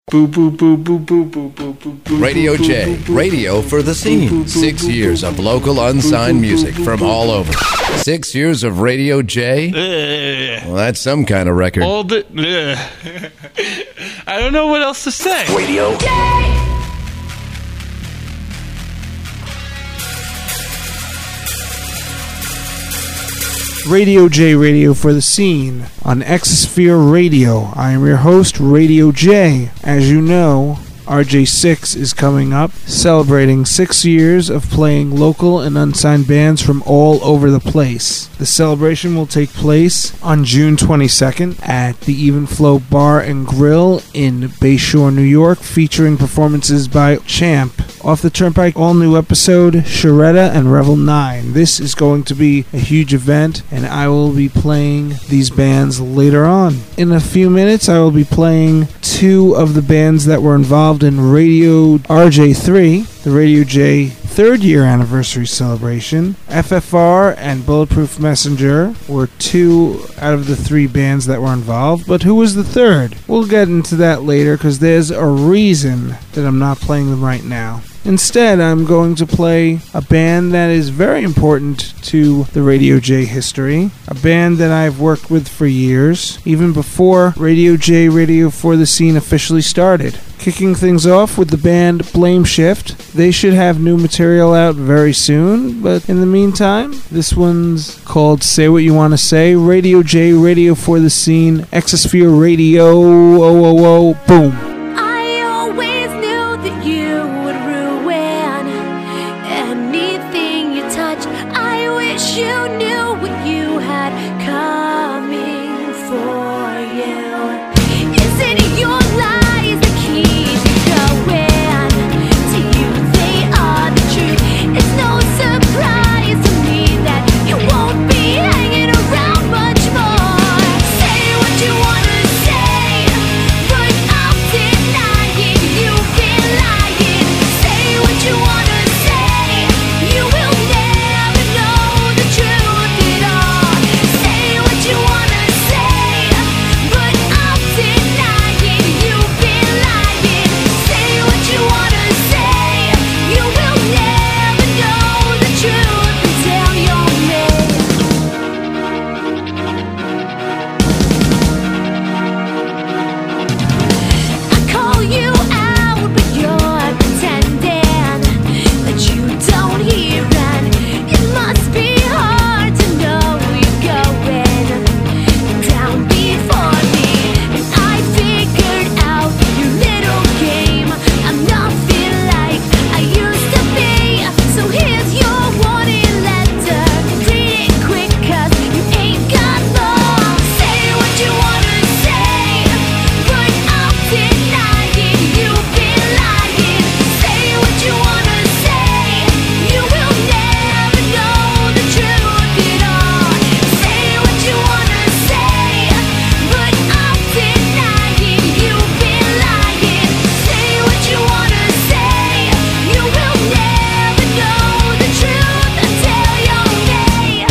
Radio J, radio for the scene. 6 years of local unsigned music from all over. 6 years of Radio J? Well, that's some kind of record. All the... I don't know what else to say. Radio J! Radio J, radio for the scene on Exosphere Radio. I am your host, Radio J. As you know, RJ6 is coming up, celebrating 6 years of playing local and unsigned bands from all over the place. The celebration will take place on June 22nd at the Even Flow Bar and Grill in Bayshore, New York, featuring performances by Champ. Off the Turnpike, all new episode, Sharetta and Revel 9. This is going to be a huge event, and I will be playing these bands later on. In a few minutes, I will be playing two of the bands that were involved in Radio RJ3, the Radio J third year anniversary celebration. FFR and Bulletproof Messenger were two out of the three bands that were involved, but who was the third? We'll get into that later because there's a reason that I'm not playing them right now. Instead, I'm going to play a band that is very important to the Radio J history, a band that I've worked with for years, even before Radio J Radio for the Scene officially started. Kicking things off with the band Blame Shift. They should have new material out very soon, but in the meantime, this one's called Say What You Want to Say. Radio J Radio for the Scene, Exosphere Radio, boom. I always knew that you would ruin anything you touch. I wish you knew what you had coming for you. Is it your lies that keep you going? To you they are the truth. It's no surprise to me that you won't be hanging around much more. Say what you wanna say, but I'm denying you've been lying. Say what you wanna say, you will never know the truth at all. Say what you wanna say, but I'm denying you've been lying. Say what you wanna say, you will never know the truth until you're made. I call you out, but you're pretending that you don't hear, and it must be hard to know you're going down before me. And I figured out your little game. I'm nothing like I used to be. So here's your warning letter. Read it quick, 'cause you ain't got long. Say what you wanna say, but I'm denying you've been lying. Say what you wanna say, you will never know the truth at all. Say what you wanna say, but I'm denying you've been lying. Say what you wanna say, you will never know the truth until you're made.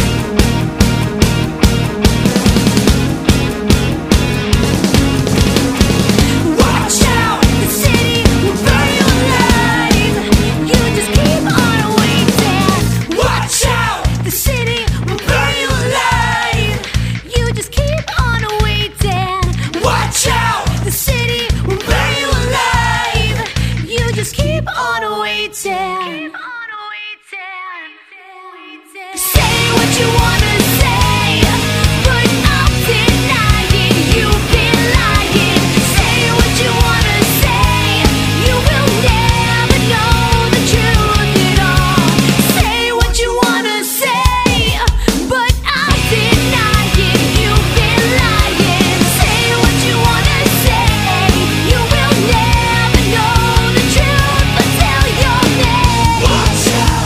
Watch out, the city will burn you alive. You just keep on waiting. Watch out, the city will burn you alive. You just keep on waiting. Watch out, the city will burn you alive. You just keep on waiting. Say what you wanna say, but I'm denying you've been lying. Say what you wanna say, you will never know the truth at all. Say what you wanna say, but I'm denying you've been lying. Say what you wanna say, you will never know the truth until you're made. Watch out.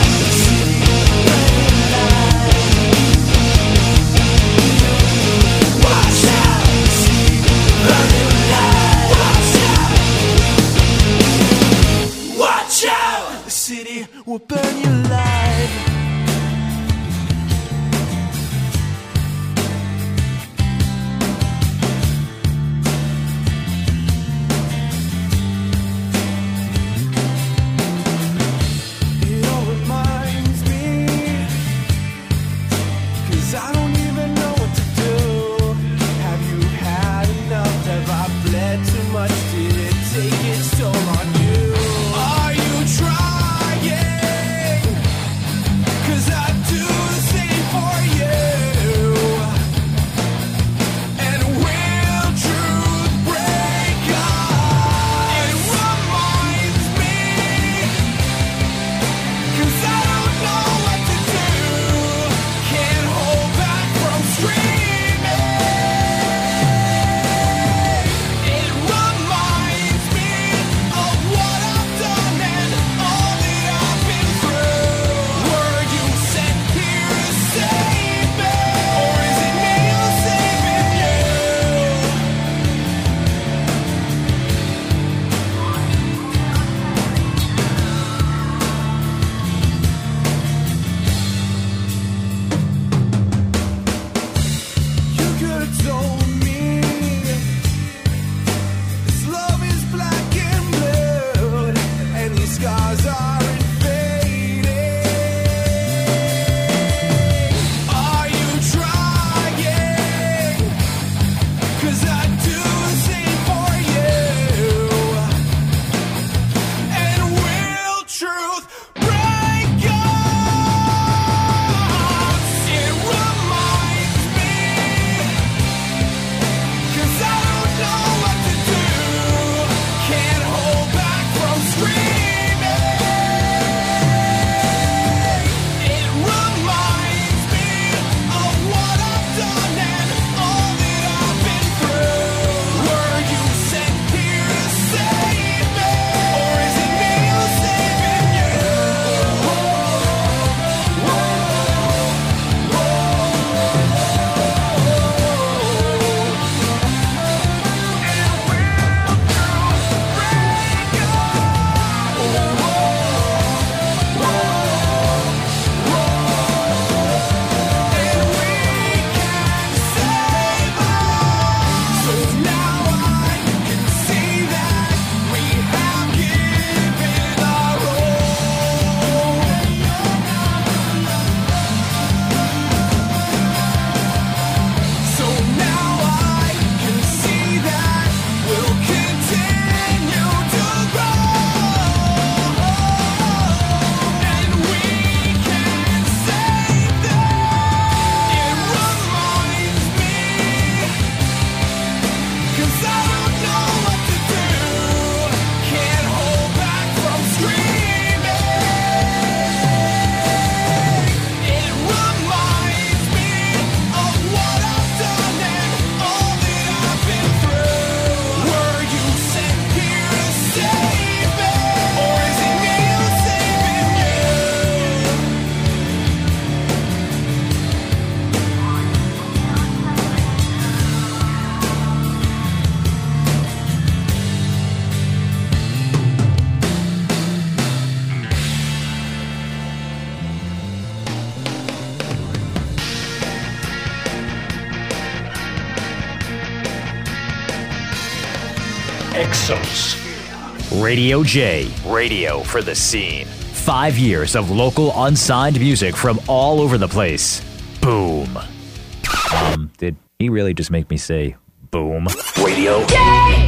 Exosphere. Radio J, radio for the scene. 5 years of local unsigned music from all over the place. Boom. Did he really just make me say boom? Radio J!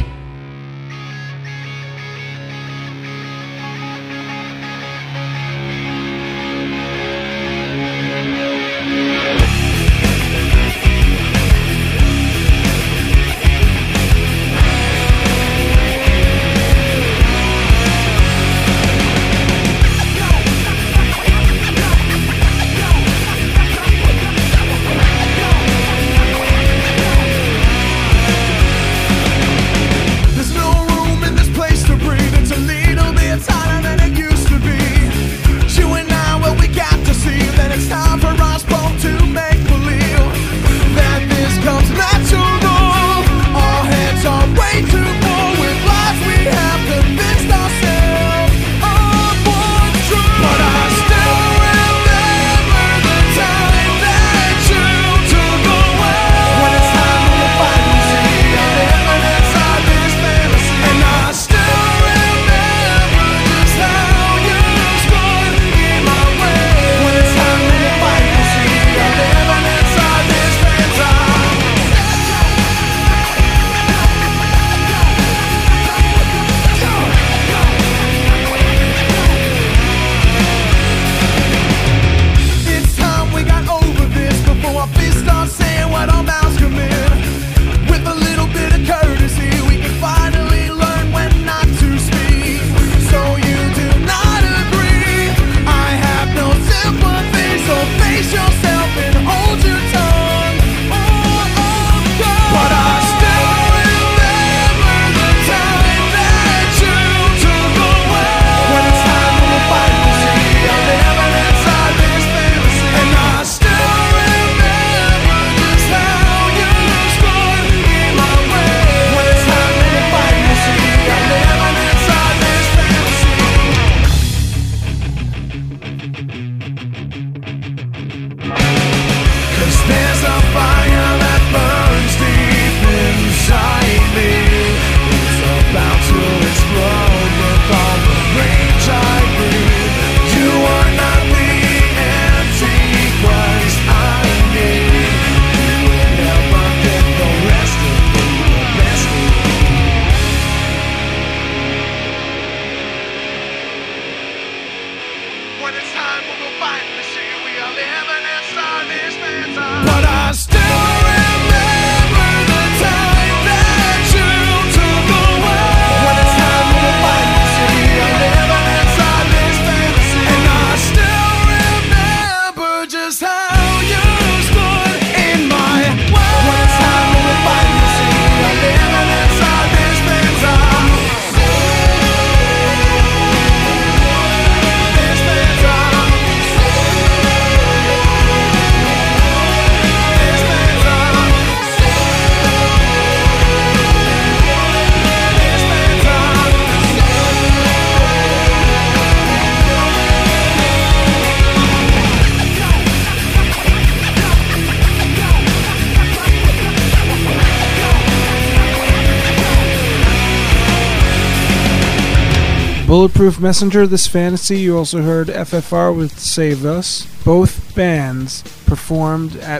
Bulletproof Messenger, This Fantasy. You also heard FFR with Save Us. Both bands performed at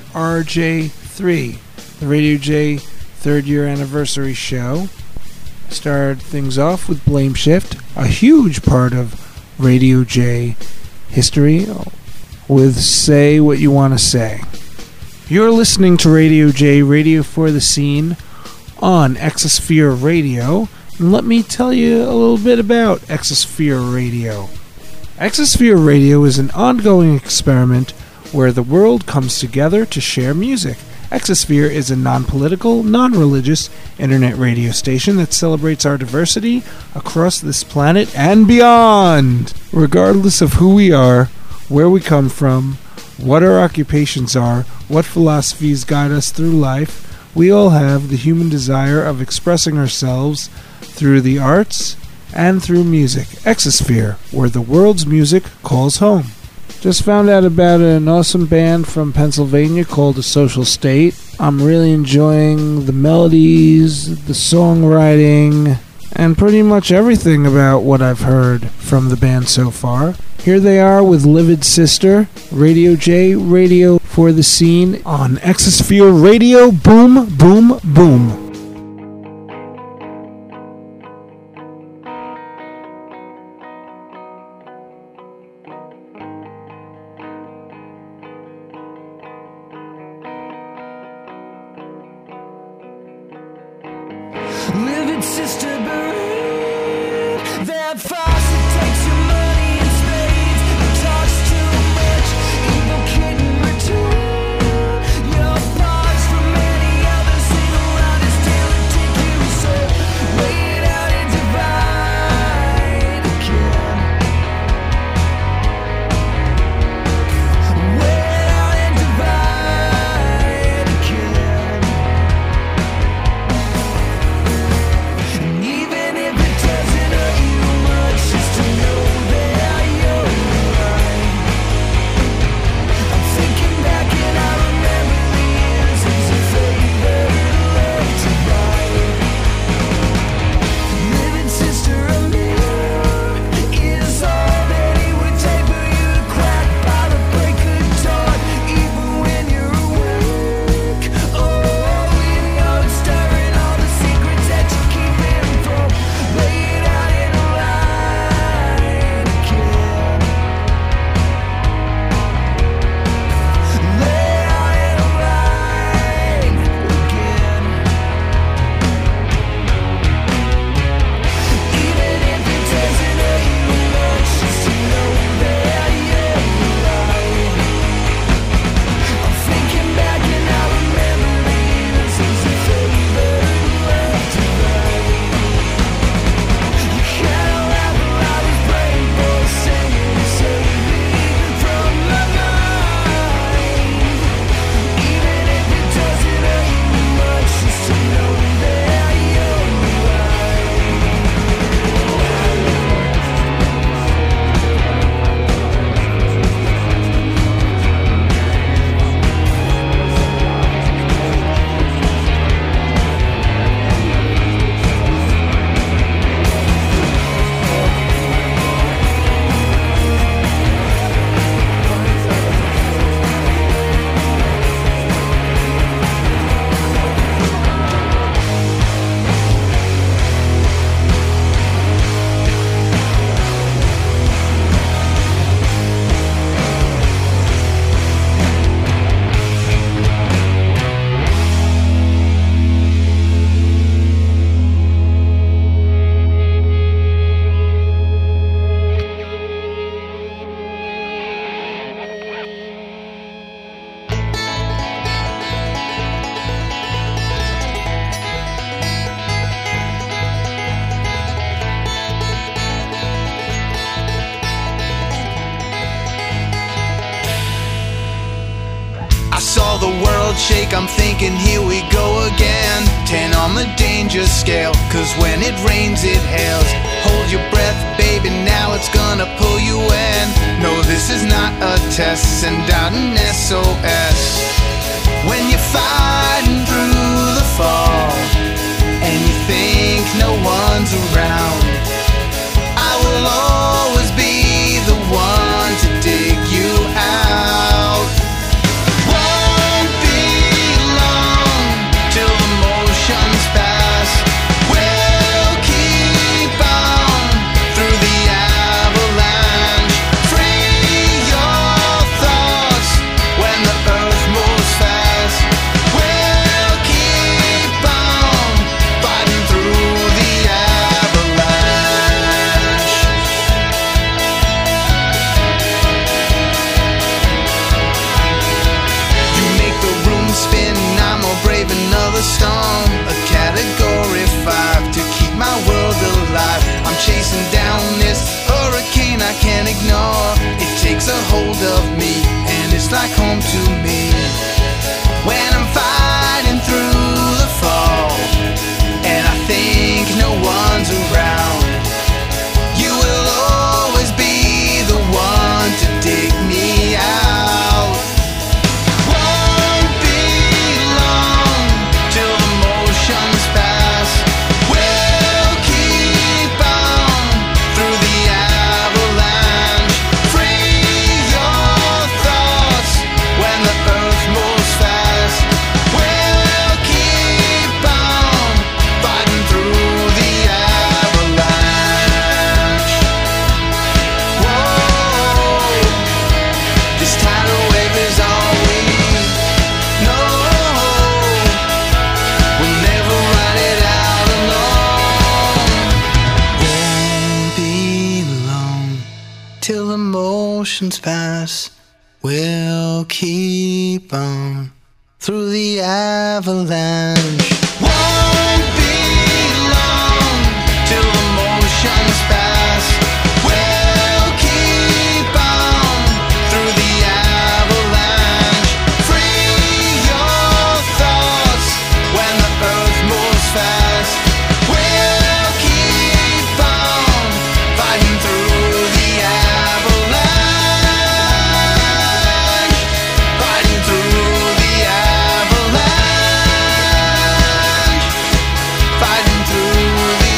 RJ3, the Radio J 3rd year anniversary show. Started things off with Blame Shift, a huge part of Radio J history, with Say What You Want to Say. You're listening to Radio J, radio for the scene, on Exosphere Radio. And let me tell you a little bit about Exosphere Radio. Exosphere Radio is an ongoing experiment where the world comes together to share music. Exosphere is a non-political, non-religious internet radio station that celebrates our diversity across this planet and beyond. Regardless of who we are, where we come from, what our occupations are, what philosophies guide us through life, we all have the human desire of expressing ourselves through the arts and through music. Exosphere, where the world's music calls home. Just found out about an awesome band from Pennsylvania called A Social State. I'm really enjoying the melodies, the songwriting, and pretty much everything about what I've heard from the band so far. Here they are with Livid Sister, Radio J, Radio for the Scene on Exosphere Radio. Boom, boom, boom. Livid sister buried. That faucet takes your money in spades. It talks too much. Evil kitten return. Your thoughts from many others sing around his tail and take you so. Lay it out and divide again. Lay it out and divide again. Even if it doesn't hurt you much, just to know that you're right. I'm thinking back and I remember the years as a favor left to right. Living sister, a mirror is all that he would take for you to crack by the break of dawn, even when you're awake. Oh, you know it's stirring all the secrets that you keep him from. Lay it out in a line again. Lay out in a line again. Even if it doesn't hurt you much, just to know that you're right. I'm thinking back and I remember the years as a favor left to right. You kinda laugh while I was praying for a savior to save me from my mind. Even if it doesn't hurt you much, just to know that you're right. I saw the world shake, I'm thinking here we go again. 10 on the danger scale, cause when it rains it hails. Hold your breath, baby, now it's gonna pull you in. No, this is not a test, send out an SOS. When you're fighting through the fall, and you think no one's around, I will always be the one to dig you out. Won't be long till the motions pass. We'll keep on through the avalanche. Free your thoughts when the emotions pass. We'll keep on through the avalanche. Won't be long till emotions pass. We'll keep on through the avalanche. Free your thoughts when the earth moves fast. We'll keep on fighting through the avalanche. Fighting through the avalanche. Fighting through the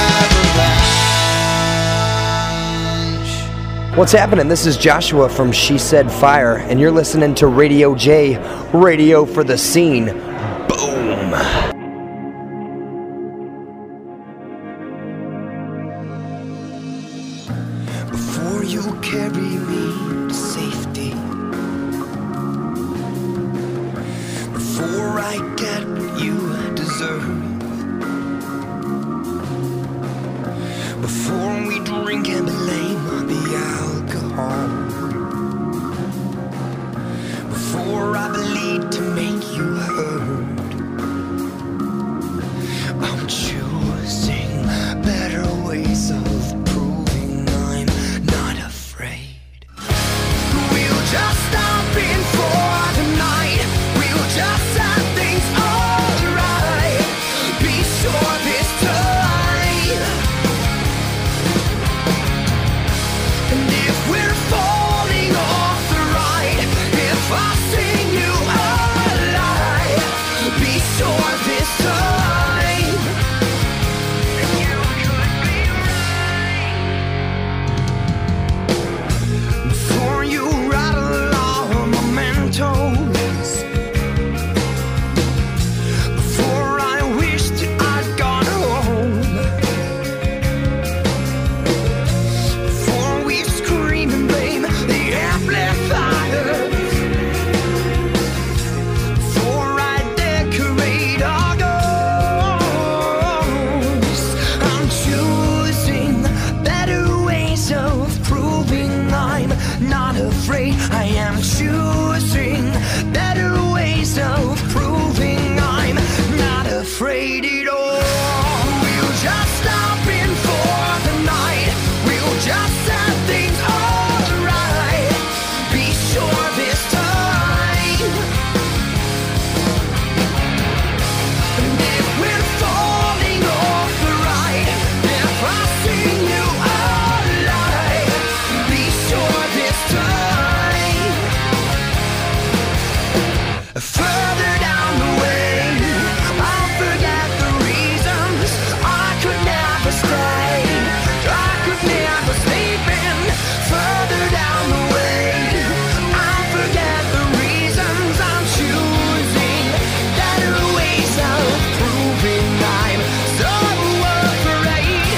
avalanche. What's happening? This is Joshua from She Said Fire, and you're listening to Radio J, radio for the scene. Boom. Before you carry me to safety, before I get what you deserve, before we drink and blame the alcohol, before I bleed to make you heard, I'm choosing better ways of proving I'm not afraid. We'll just stop in for the night. We'll just set things alright. Be sure this time. And if we're falling off the ride, if I sing you a lie, be sure this time. And you could be right. Before you rattle all mementos, before I wished I'd gone home, before we scream and blame the amplifiers, before I decorate our goals, I'm choosing better ways of proving I'm not afraid. I am choosing better ways of proving I'm not afraid at all. We'll just stop in for the night. We'll just set things alright. Be sure this time. And if we're falling off the ride, if I sing you a lie, be sure this time. Further down the way, I'll forget the reasons I could never stay. I could never sleep in. Further down the way, I'll forget the reasons I'm choosing better ways of proving I'm so afraid.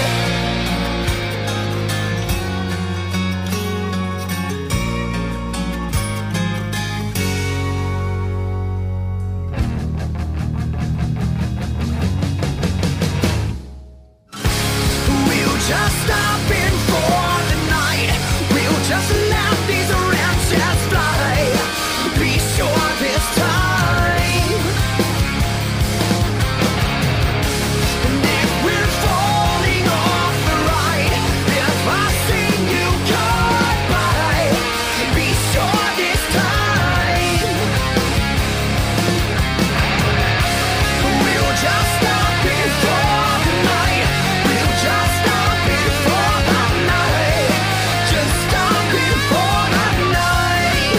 We'll just stop in for the night. We'll just let these wrenches fly. Be sure this time. And if we're falling off the ride, if I sing you goodbye, be sure this time. We'll just stop in for the night. We'll just stop in for the night. Just stop in for the night.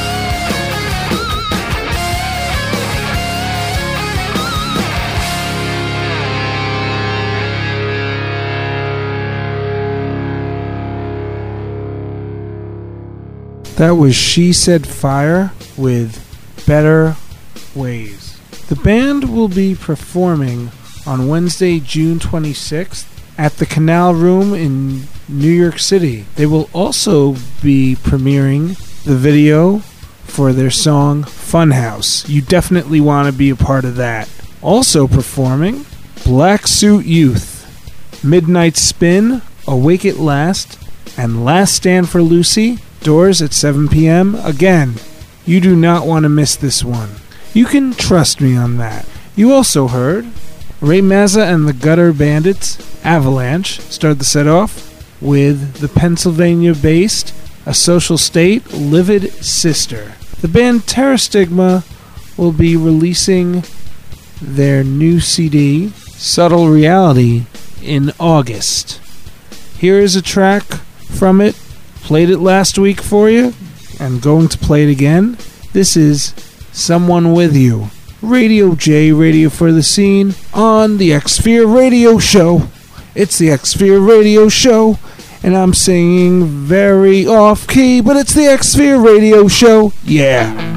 That was She Said Fire with Better Ways. The band will be performing on Wednesday, June 26th at the Canal Room in New York City. They will also be premiering the video for their song Funhouse. You definitely want to be a part of that. Also performing, Black Suit Youth, Midnight Spin, Awake at Last, And Last Stand for Lucy, doors at 7 p.m. Again, you do not want to miss this one. You can trust me on that. You also heard Ray Mazza and the Gutter Bandits, Avalanche, start the set off with the Pennsylvania-based A Social State, Livid Sister. The band Terra Stigma will be releasing their new CD, Subtle Reality, in August. Here is a track from it. Played it last week for you, and going to play it again. This is Someone With You. Radio J, Radio for the Scene, on the X-Sphere Radio Show. It's the X-Sphere Radio Show, and I'm singing very off-key, but it's the X-Sphere Radio Show. Yeah.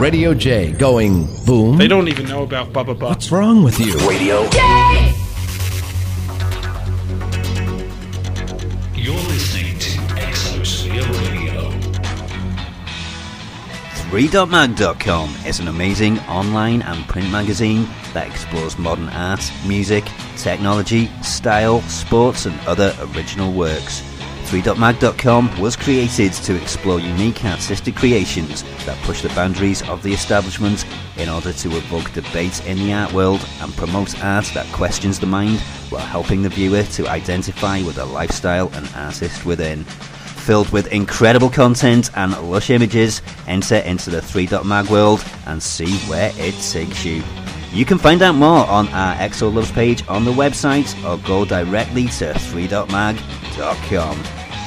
Radio J going boom. They don't even know about Bubba Butt. What's wrong with you? Radio. You're listening to Exosphere Radio. 3.mag.com is an amazing online and print magazine that explores modern art, music, technology, style, sports and other original works. 3.mag.com was created to explore unique artistic creations that push the boundaries of the establishment in order to evoke debate in the art world and promote art that questions the mind while helping the viewer to identify with the lifestyle and artist within. Filled with incredible content and lush images, enter into the 3.mag world and see where it takes you. You can find out more on our Exo Loves page on the website or go directly to 3.mag.com.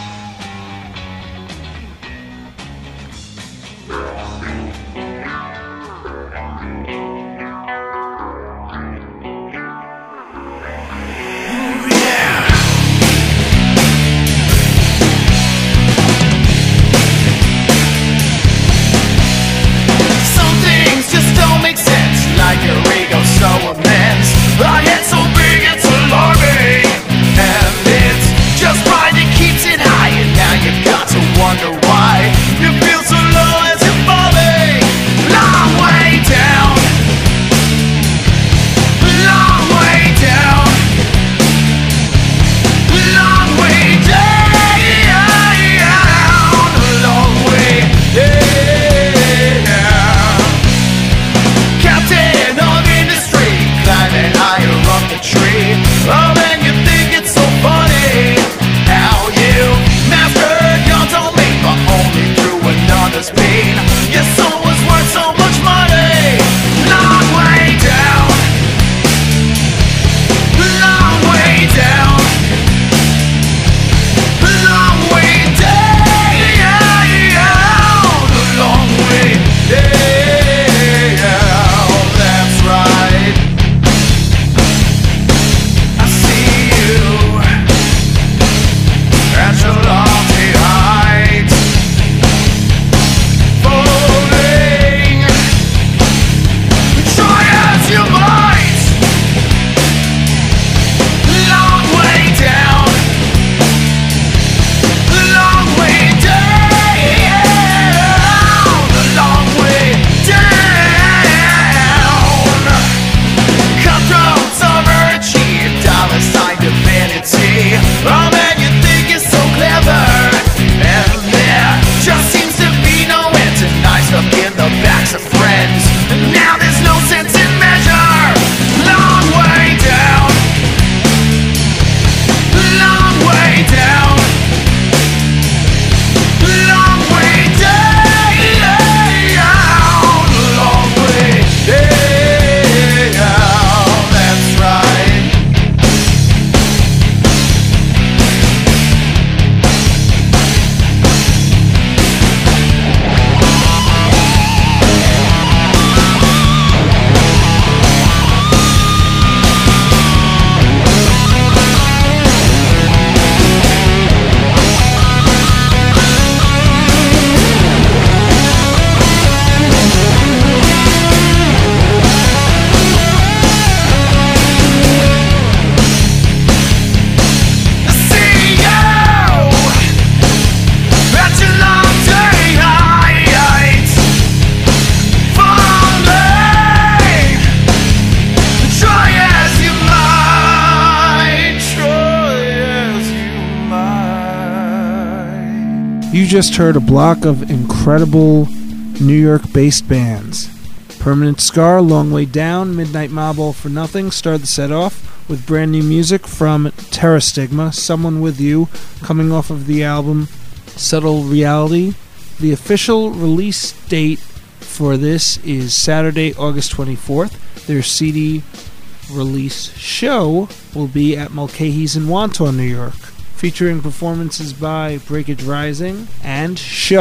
You just heard a block of incredible New York-based bands. Permanent Scar, Long Way Down, Midnight Mob, All for Nothing started the set off with brand new music from Terra Stigma, Someone With You, coming off of the album Subtle Reality. The official release date for this is Saturday, August 24th. Their CD release show will be at Mulcahy's in Wantagh, New York, featuring performances by Breakage Rising and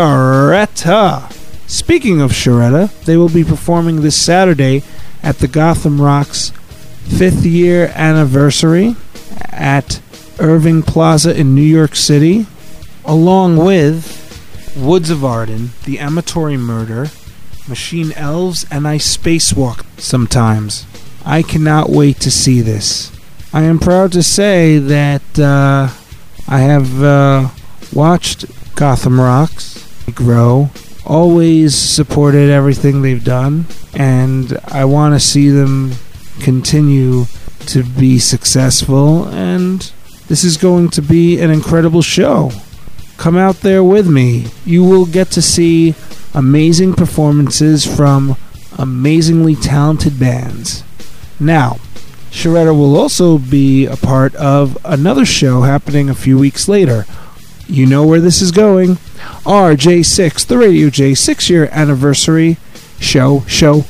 Sharetta. Speaking of Sharetta, they will be performing this Saturday at the Gotham Rocks 5th year anniversary at Irving Plaza in New York City, along with Woods of Arden, The Amatory Murder, Machine Elves, and I spacewalk sometimes. I cannot wait to see this. I am proud to say that I have watched Gotham Rocks grow, always supported everything they've done, and I want to see them continue to be successful, and this is going to be an incredible show. Come out there with me. You will get to see amazing performances from amazingly talented bands. Now, Sharetta will also be a part of another show happening a few weeks later. You know where this is going. RJ6, the Radio J 6-year anniversary show,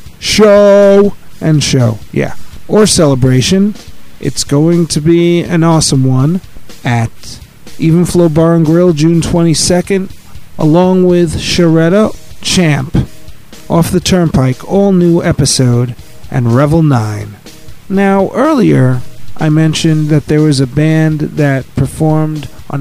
yeah. Or celebration. It's going to be an awesome one at Evenflow Bar and Grill June 22nd, along with Sharetta, Champ, Off the Turnpike, all new episode, and Revel 9. Now, earlier, I mentioned that there was a band that performed on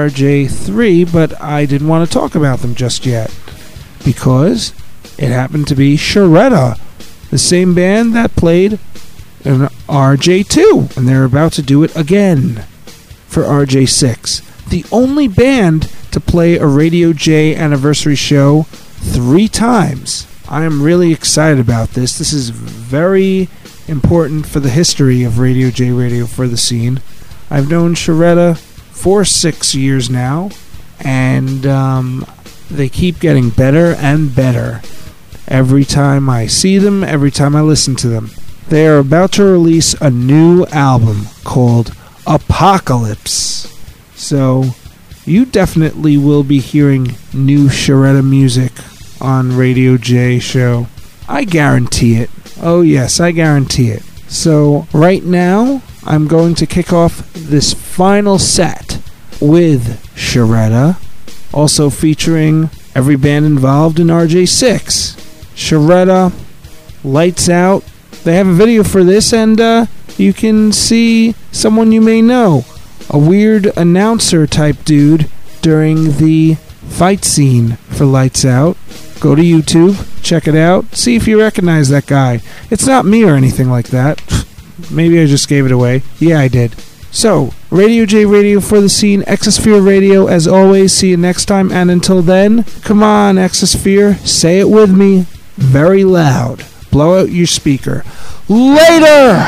RJ3, but I didn't want to talk about them just yet, because it happened to be Sharetta, the same band that played in RJ2, and they're about to do it again for RJ6. The only band to play a Radio J anniversary show 3 times. I am really excited about this. This is very important for the history of Radio J Radio for the Scene. I've known Sharetta for 6 years now, and they keep getting better and better every time I see them, every time I listen to them. They are about to release a new album called Apocalypse. So you definitely will be hearing new Sharetta music on Radio J show. I guarantee it. Oh yes, I guarantee it. So right now, I'm going to kick off this final set with Sharetta, also featuring every band involved in RJ6. Sharetta, Lights Out. They have a video for this, and you can see someone you may know, a weird announcer type dude during the fight scene for Lights Out. Go to YouTube, check it out, see if you recognize that guy. It's not me or anything like that. Maybe I just gave it away. Yeah, I did. So, Radio J Radio for the Scene, Exosphere Radio, as always. See you next time, and until then, come on, Exosphere, say it with me, very loud. Blow out your speaker. Later!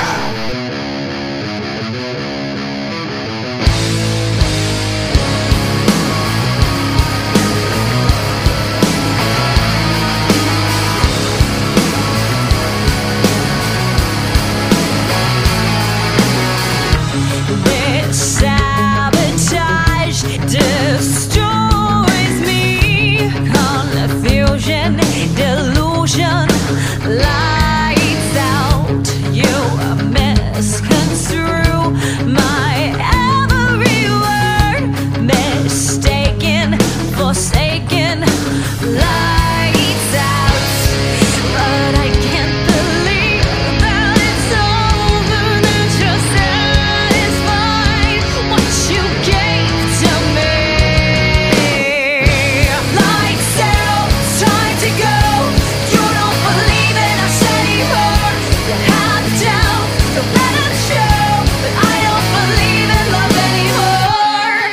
Lights out, you misconstrue my every word, mistaken, forsaken. Lights out, but I can't believe that it's over, that you're satisfied what you gave to me. Lights out, time to go. You don't believe in us anymore. You have doubt, don't let it show. But I don't believe in love anymore.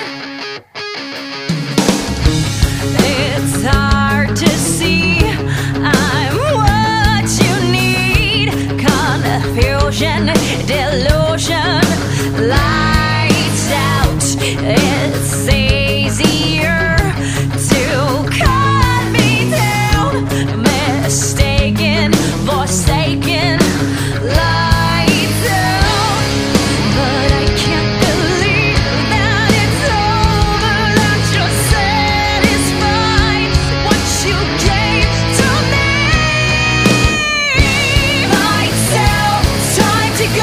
It's hard to see I'm what you need. Confusion, delusion, lights out. It's easier to cut me down. Mistaken, forsaken, lights out. But I can't believe that it's over, that you're satisfied what you gave to me. Lights out, time to go.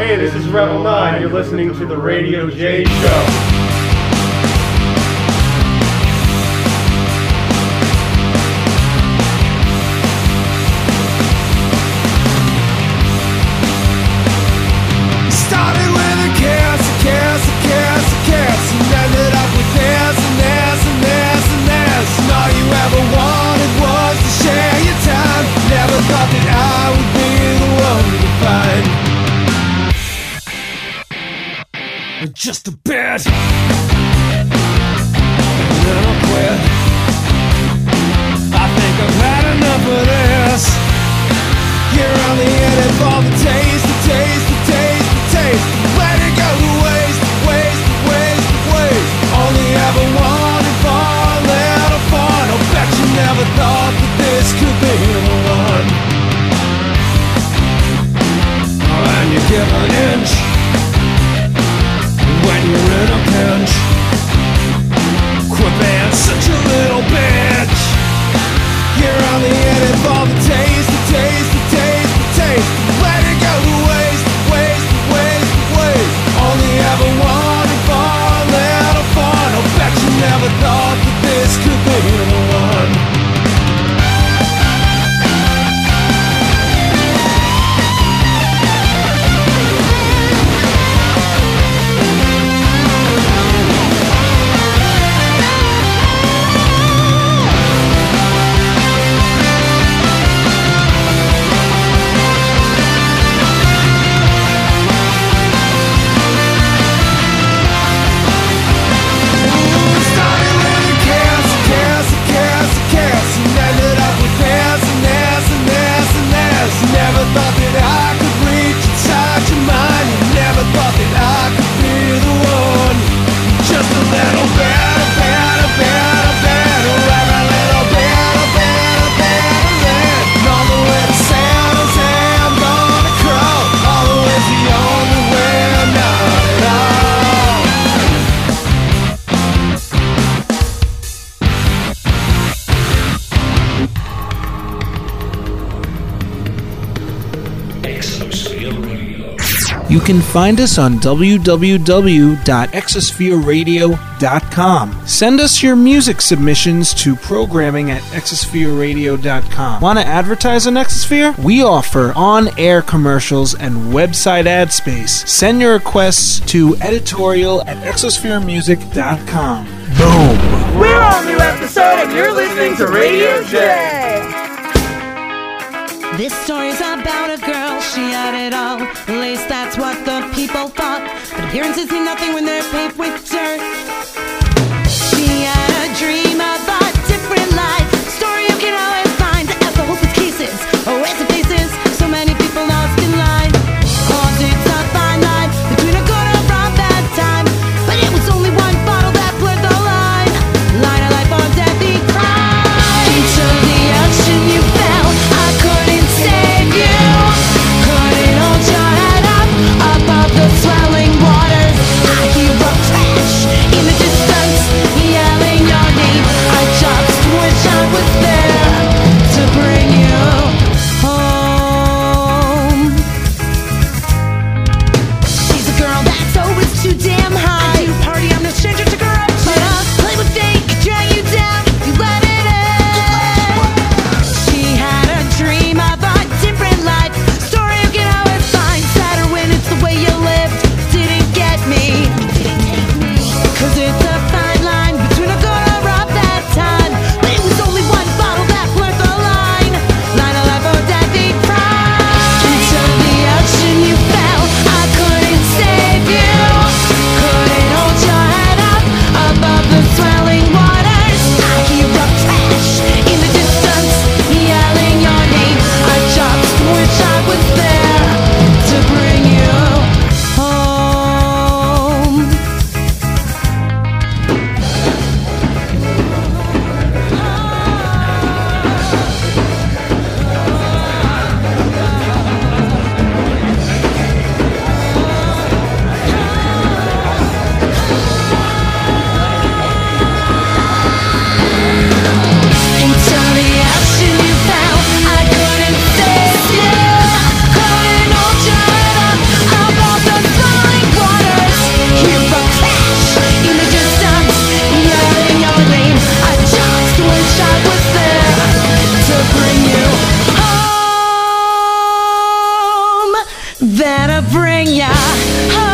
Hey, this is Rebel 9. You're listening to the Radio J Show. Started with a kiss, and ended up with this and this and this and this. And all you ever wanted was to share your time. Never thought that I would be the one to find. Just a bit, and then I'll quit. I think I've had enough of this. You're only in it for the taste, the taste, the taste, the taste. Let it go to waste, waste, waste, waste. Only ever wanted for a little fun. I'll bet you never thought that this could be the one. And you give an inch when you're in a pinch. Quit being such a little bitch. You're only in it for the taste, the taste, the taste, the taste. Let it go to waste, waste, waste, waste. Only ever wanted for a little fun. I'll bet you never thought that this could be the one. Never thought that I could reach inside your mind. Never thought that I could be the one. Just a little better, better, better, better. Every little better, better, better than. All the way to San Jose, I'm gonna crawl. All the way's the only way, not at all. You can find us on www.exosphereradio.com. Send us your music submissions to programming@exosphereradio.com. Want to advertise on Exosphere? We offer on-air commercials and website ad space. Send your requests to editorial@exospheremusic.com. Boom! We're on new episode and you're listening to Radio J. This story's about a girl, she had it all. At least that's what the people thought. But appearances mean nothing when they're paved with dirt. She had a dream of a different life. Story you can always find. As the hopeless cases, ways of faces. So many people lost in line. Cause it's a fine line between a good and a bad time. But it was only one bottle that blurred the line. Line of life or deadly crime. Into the ocean you fell. I couldn't save you. Couldn't hold your head up above the swelling waters. I hear a crash in the distance. gotta bring ya home.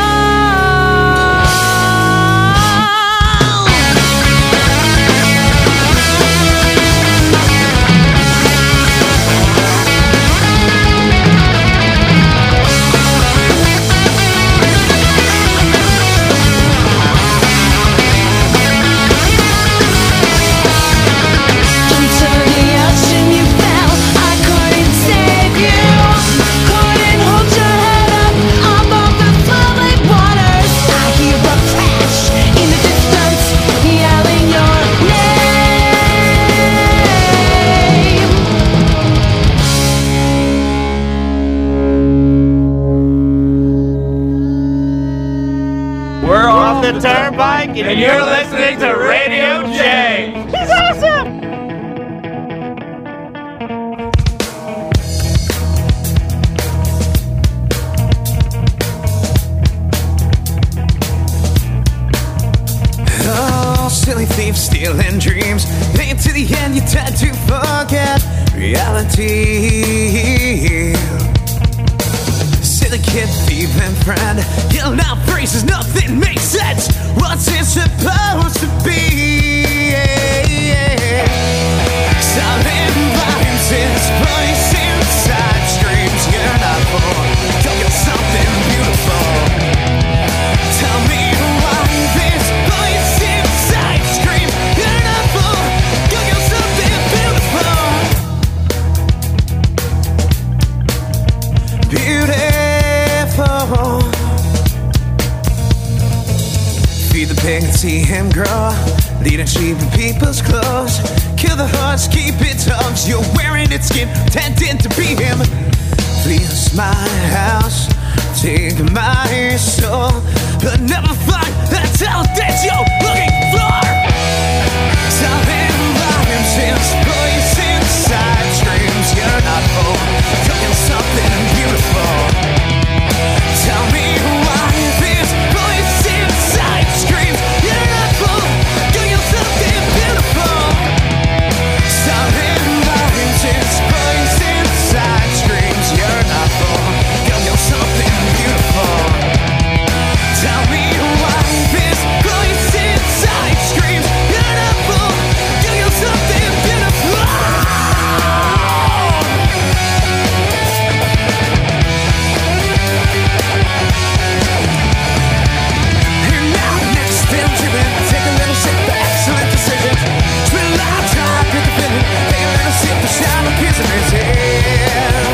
Into the ocean you fell, I couldn't save you. Couldn't hold your head up above the turbulent waters. I hear a crash in the distance, yelling your name. We're off the turnpike, and you're listening to Radio J. He's awesome! Oh, silly thief stealing dreams. Pain to the end, you tend to forget reality. Silly kid, thief and friend. Yelling out phrases, nothing makes sense. What's it supposed to be? Silent vibes, voice inside screams. You're not born. Don't get something beautiful. Tell me why this voice inside screams. You're not born. Go get something beautiful. Beautiful. Feed the pig and see him grow. Leading sheep in people's clothes. Kill the horse, keep its hooves. You're wearing its skin, pretending to be him. Please my house, take my soul, but never find that talent that you're looking for. Silent vibes, voice inside screams. You're not home. Talking something beautiful. Tell me why this voice inside screams. You're not home. Doing something beautiful. Silent vibes, voice inside screams. You're not home. Doing something beautiful. Tell me why this voice inside screams. You're not home. Doing something beautiful. You're now next still driven. Take a little sit back, excellent decisions. Spend a lot of time with the feeling. Take a little sip, the shadow kissing his head.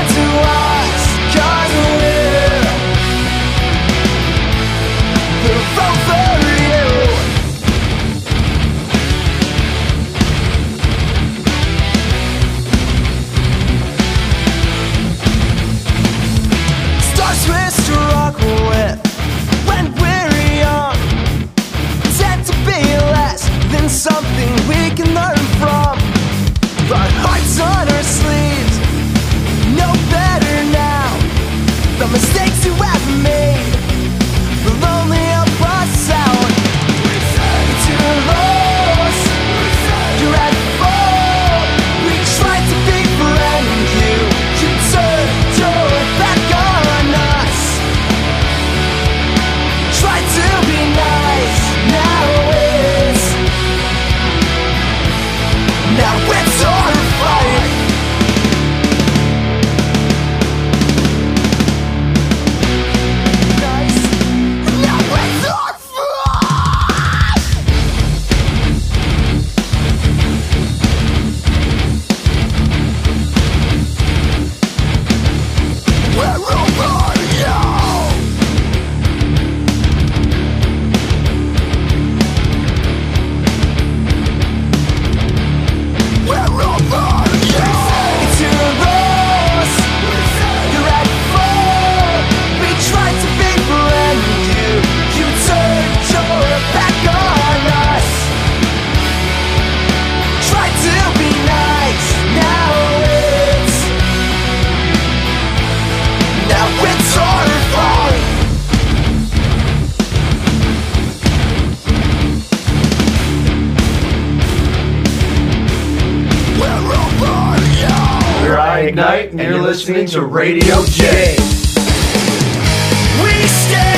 to us, 'cause we're the vote for you. Stars twist to rock with when we're young, tend to be less than something we can learn from. But hearts on our sleeves, know better now. The mistakes you have made will only help us out. It's your loss, you're at fault. We tried to be friends, you turned your back on us. Tried to be nice, now it's our fight. Nice, now it's our fight. We're over you. We're over you. It's your loss, you're at fault. We tried to be friends, you turned your back on us. Tried to be nice, now it's our fault. We're over you. We're I Ignite, and you're listening to Radio J. We stay.